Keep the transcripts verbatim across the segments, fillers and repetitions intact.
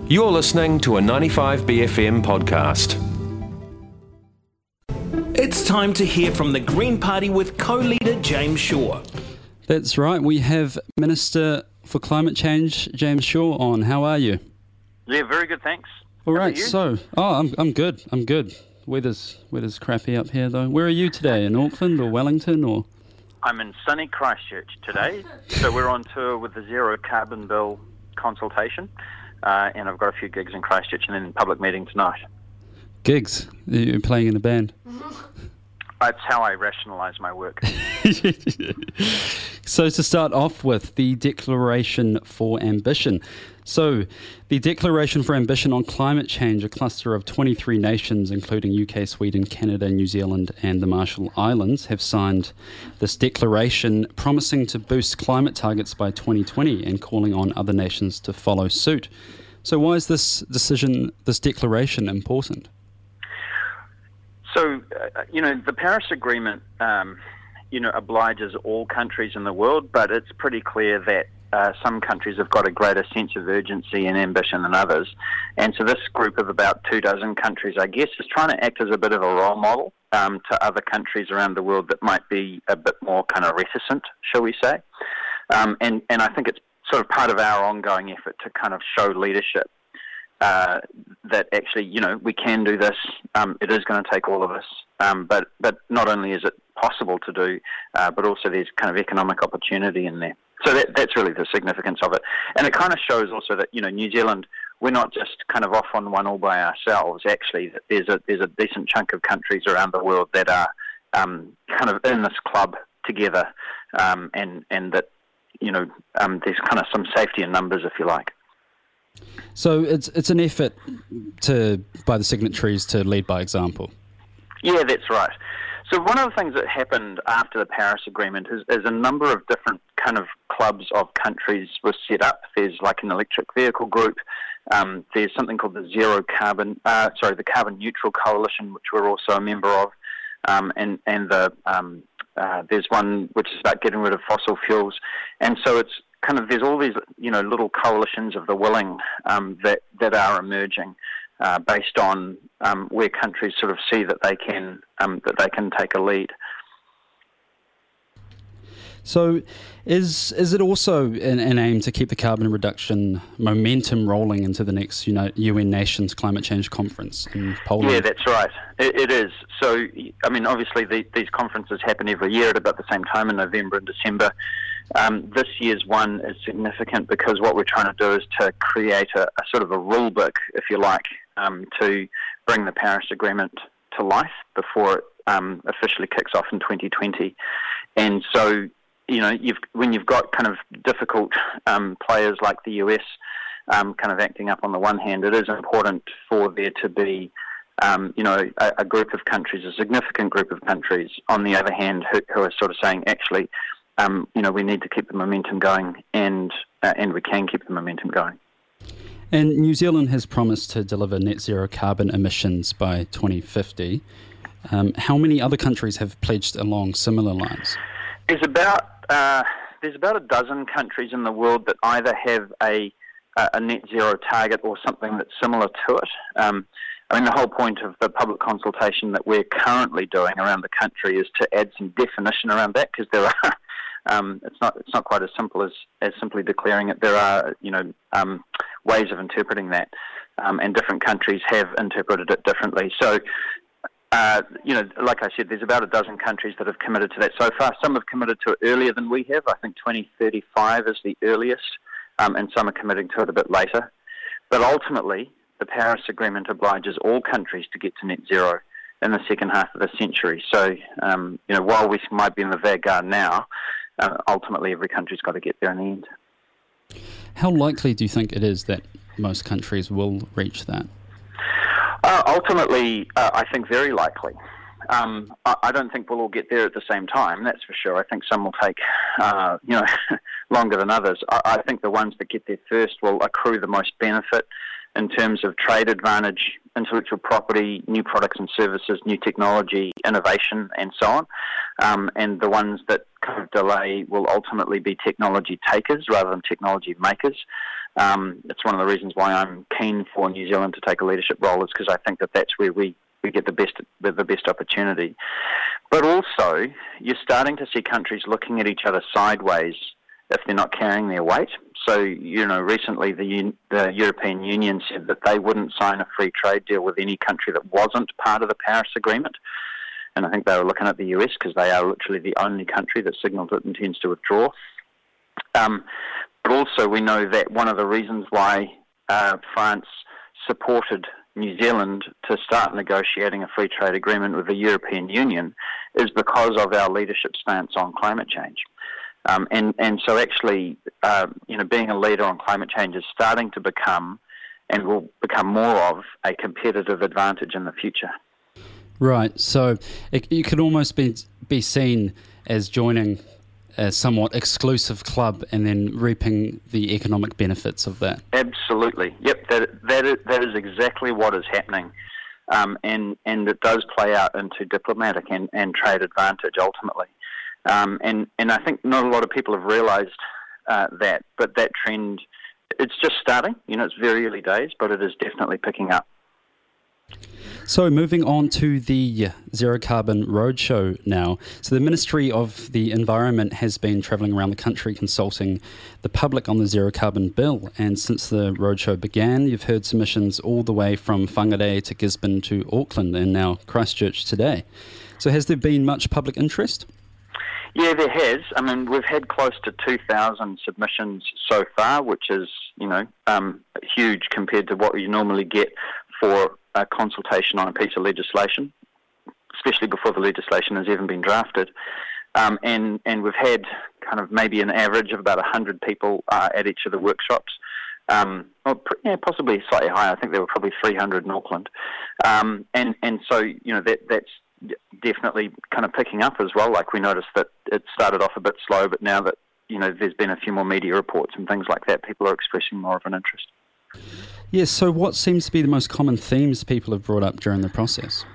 You're listening to a ninety-five B F M podcast. It's time to hear from the Green Party with co-leader James Shaw. That's right. We have Minister for Climate Change, James Shaw, on. How are you? Yeah, very good, thanks. All How right. about you? So, oh, I'm I'm good. I'm good. Weather's weather's crappy up here, though. Where are you today? In Auckland or Wellington or? I'm in sunny Christchurch today, so we're on tour with the Zero Carbon Bill consultation, uh, and I've got a few gigs in Christchurch and then public meeting tonight. Gigs? You're playing in a band? That's how I rationalise my work. So to start off with, the Declaration for Ambition. So the Declaration for Ambition on Climate Change, a cluster of twenty-three nations, including U K, Sweden, Canada, New Zealand and the Marshall Islands, have signed this declaration promising to boost climate targets by twenty twenty and calling on other nations to follow suit. So why is this decision, this declaration, important? So, uh, you know, the Paris Agreement, um, you know, obliges all countries in the world, but it's pretty clear that uh, some countries have got a greater sense of urgency and ambition than others. And so this group of about two dozen countries, I guess, is trying to act as a bit of a role model um, to other countries around the world that might be a bit more kind of reticent, shall we say. Um, and, and I think it's sort of part of our ongoing effort to kind of show leadership. Uh, that actually, you know, we can do this. Um, it is going to take all of us. Um, but, but not only is it possible to do, uh, but also there's kind of economic opportunity in there. So that, that's really the significance of it. And it kind of shows also that, you know, New Zealand, we're not just kind of off on one all by ourselves. Actually, there's a there's a decent chunk of countries around the world that are um, kind of in this club together, um, and and that, you know, um, there's kind of some safety in numbers, if you like. So it's it's an effort to by the signatories to lead by example. Yeah, that's right. So one of the things that happened after the Paris Agreement is, is a number of different kind of clubs of countries were set up. There's like an electric vehicle group. Um, there's something called the Zero Carbon, uh, sorry, the Carbon Neutral Coalition, which we're also a member of, um, and and the um, uh, there's one which is about getting rid of fossil fuels, and so it's kind of, there's all these, you know, little coalitions of the willing um, that that are emerging uh, based on um, where countries sort of see that they can um, that they can take a lead. So, is is it also an, an aim to keep the carbon reduction momentum rolling into the next, you know, U N Nations Climate Change Conference in Poland? Yeah, that's right. It, it is. So, I mean, obviously the, these conferences happen every year at about the same time in November and December. Um, this year's one is significant because what we're trying to do is to create a, a sort of a rule book, if you like, um, to bring the Paris Agreement to life before it um, officially kicks off in twenty twenty. And so, you know, you've, when you've got kind of difficult um, players like the U S um, kind of acting up on the one hand, it is important for there to be, um, you know, a, a group of countries, a significant group of countries, on the other hand, who, who are sort of saying, actually, Um, you know, we need to keep the momentum going, and uh, and we can keep the momentum going. And New Zealand has promised to deliver net zero carbon emissions by twenty fifty. Um, how many other countries have pledged along similar lines? There's about uh, there's about a dozen countries in the world that either have a a net zero target or something that's similar to it. Um, I mean, the whole point of the public consultation that we're currently doing around the country is to add some definition around that, because there are. Um, it's not it's not quite as simple as, as simply declaring it. There are, you know, um, ways of interpreting that, um, and different countries have interpreted it differently. So, uh, you know, like I said, there's about a dozen countries that have committed to that so far. Some have committed to it earlier than we have. I think twenty thirty-five is the earliest, um, and some are committing to it a bit later. But ultimately, the Paris Agreement obliges all countries to get to net zero in the second half of the century. So, um, you know, while we might be in the vanguard now, Uh, ultimately, every country's got to get there in the end. How likely do you think it is that most countries will reach that? Uh, ultimately, uh, I think very likely. Um, I, I don't think we'll all get there at the same time, that's for sure. I think some will take, uh, you know, longer than others. I, I think the ones that get there first will accrue the most benefit in terms of trade advantage, intellectual property, new products and services, new technology, innovation, and so on. Um, and the ones that kind of delay will ultimately be technology takers rather than technology makers. Um, it's one of the reasons why I'm keen for New Zealand to take a leadership role, is because I think that that's where we, we get the best the, the best opportunity. But also, you're starting to see countries looking at each other sideways if they're not carrying their weight. So, you know, recently the, the European Union said that they wouldn't sign a free trade deal with any country that wasn't part of the Paris Agreement. And I think they were looking at the U S because they are literally the only country that signalled it intends to withdraw. Um, but also we know that one of the reasons why uh, France supported New Zealand to start negotiating a free trade agreement with the European Union is because of our leadership stance on climate change. Um, and, and so actually, uh, you know, being a leader on climate change is starting to become, and will become more of, a competitive advantage in the future. Right, so it, you could almost be, be seen as joining a somewhat exclusive club and then reaping the economic benefits of that. Absolutely. Yep, that that is, that is exactly what is happening. Um, and, and it does play out into diplomatic and, and trade advantage ultimately. Um, and, and I think not a lot of people have realised uh, that, but that trend, it's just starting. You know, it's very early days, but it is definitely picking up. So moving on to the Zero Carbon Roadshow now. So the Ministry of the Environment has been travelling around the country consulting the public on the Zero Carbon Bill. And since the roadshow began, you've heard submissions all the way from Whangarei to Gisborne to Auckland and now Christchurch today. So has there been much public interest? Yeah, there has. I mean, we've had close to two thousand submissions so far, which is, you know, um, huge compared to what you normally get for a consultation on a piece of legislation, especially before the legislation has even been drafted. Um, and, and we've had kind of maybe an average of about one hundred people uh, at each of the workshops. Um, well, yeah, possibly slightly higher. I think there were probably three hundred in Auckland. Um, and, and so, you know, that that's definitely kind of picking up as well. Like we noticed that it started off a bit slow, but now that, you know, there's been a few more media reports and things like that, people are expressing more of an interest. Yes, so what seems to be the most common themes people have brought up during the process?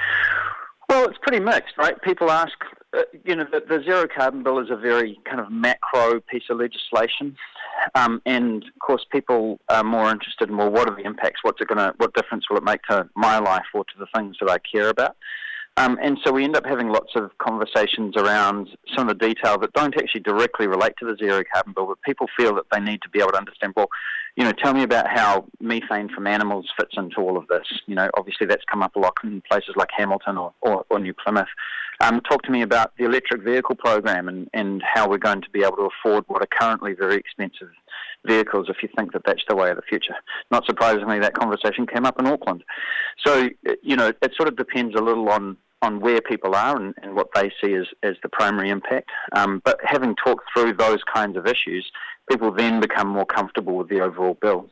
Well, it's pretty mixed, right? People ask, uh, you know, the, the Zero Carbon Bill is a very kind of macro piece of legislation. Um, and of course, people are more interested in, well, what are the impacts? What's it going to, what difference will it make to my life or to the things that I care about? Um, and so we end up having lots of conversations around some of the detail that don't actually directly relate to the Zero Carbon Bill, but people feel that they need to be able to understand, well, you know, tell me about how methane from animals fits into all of this. You know, obviously that's come up a lot in places like Hamilton or, or, or New Plymouth. Um, talk to me about the electric vehicle program and, and how we're going to be able to afford what are currently very expensive vehicles if you think that that's the way of the future. Not surprisingly, that conversation came up in Auckland. So, you know, it sort of depends a little on on where people are and, and what they see as, as the primary impact. Um, but having talked through those kinds of issues, people then become more comfortable with the overall bill.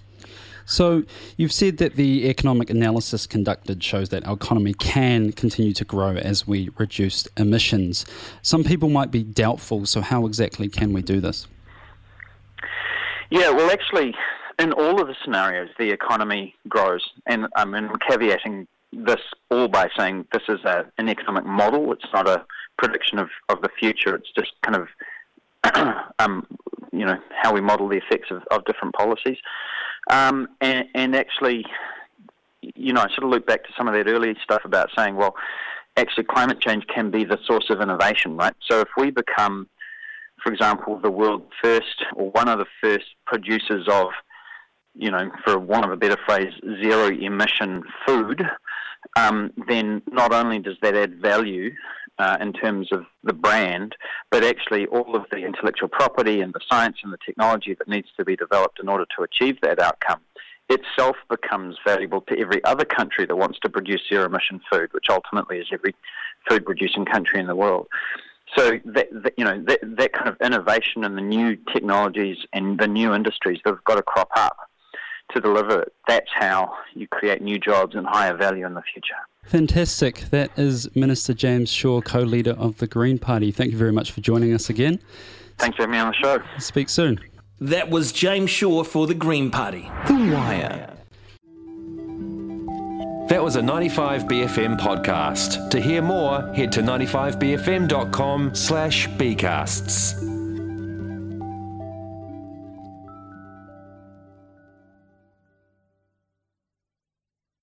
So you've said that the economic analysis conducted shows that our economy can continue to grow as we reduce emissions. Some people might be doubtful, so how exactly can we do this? Yeah, well, actually, in all of the scenarios, the economy grows. And I mean, I'm caveating this all by saying this is a, an economic model. It's not a prediction of, of the future. It's just kind of, um, you know, how we model the effects of, of different policies. Um, and, and actually, you know, I sort of look back to some of that earlier stuff about saying, well, actually climate change can be the source of innovation, right? So if we become, for example, the world's first or one of the first producers of, you know, for want of a better phrase, zero emission food, um, then not only does that add value uh, in terms of the brand, but actually all of the intellectual property and the science and the technology that needs to be developed in order to achieve that outcome itself becomes valuable to every other country that wants to produce zero emission food, which ultimately is every food producing country in the world. So that, that you know that, that kind of innovation and the new technologies and the new industries that have got to crop up to deliver it, that's how you create new jobs and higher value in the future. Fantastic. That is Minister James Shaw, co-leader of the Green Party. Thank you very much for joining us again. Thanks for having me on the show. Speak soon. That was James Shaw for the Green Party. The Wire. That was a ninety-five B F M podcast. To hear more, head to ninety-five b f m dot com slash b casts.